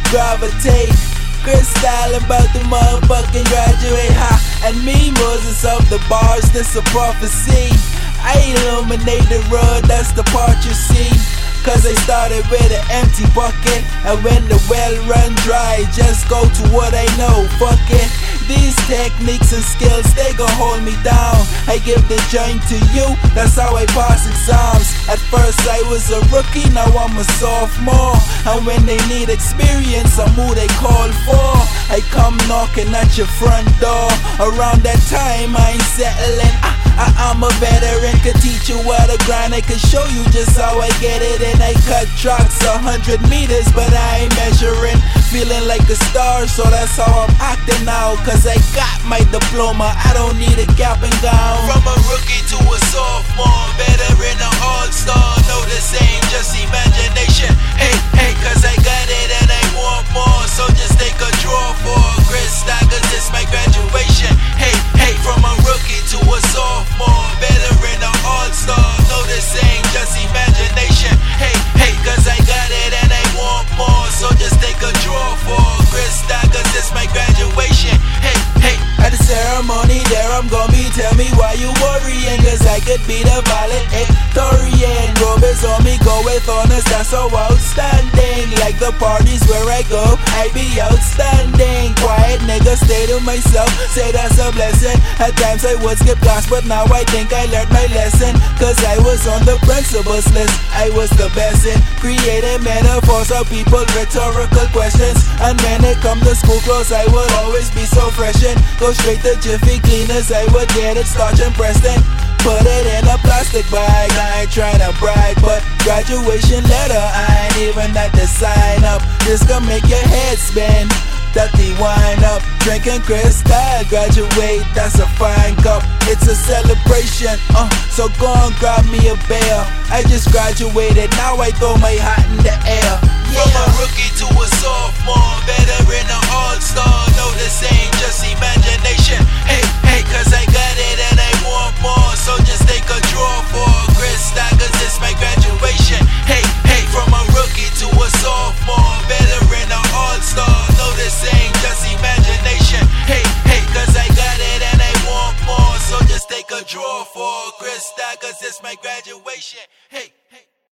gravitate. Crystal about the motherfucking graduate, ha. And me, Moses of the bars, this a prophecy. I illuminate the road, that's the part you see. Cause I started with an empty bucket, and when the well run dry, just go to what I know, fuck it. These techniques and skills, they gon' hold me down. I give the joint to you, that's how I pass exams. At first I was a rookie, now I'm a sophomore. And when they need experience, I'm who they call for. I come knocking at your front door. Around that time I ain't settling. I'm a veteran, could teach you what to grind. I could show you just how I get it. And I cut tracks 100 meters, but I ain't measuring. Feeling like a star, so that's how I'm acting now. Cause I got my diploma, I don't need a cap and gown. From a rookie to a sophomore, veteran or all-star. No, this ain't just imagination. Hey, hey, cause I got it and I want more. So just take a draw for Crystal, cause it's my graduation. Hey, hey, from a rookie to a sophomore, veteran or all-star. No, this ain't just imagination. Hey, hey, cause I got it and I want more. So just take a draw for Crystal, cause it's my graduation. Hey, hey, at the ceremony there I'm gonna be. Tell me why you worrying, cause I could be the valedictorian. Robe is on me, go with honors, that's so outstanding. Like the parties where I go, I be outstanding. Quiet nigga, stay to myself, say that's a blessing. At times I would skip class, but now I think I learned my lesson. Cause I was on the principals list, I was the best in creating metaphors of people, rhetorical questions. And when it come to school clothes, I would always be so fresh and go straight to Jiffy Cleaners. I would get it starched and pressed and put it in a plastic bag. I ain't tryna brag, but graduation letter, I ain't even at the sign up. This gon' make your head spin. Dirty wine up, drinking Crystal, graduate, that's a fine cup. It's a celebration, so go and grab me a beer. I just graduated, now I throw my hat in the air. Yeah. From a rookie to a sophomore, veteran or all-star. No, this ain't just imagination. Hey, hey, cause I got it and I want more. So just take a draw for Crystal, cause it's my graduation. Hey, hey, from a rookie to a sophomore, veteran or all-star. No, this ain't just imagination. Hey, hey, cause I got it and I want more. So just take a draw for Crystal, cause it's my graduation. Hey.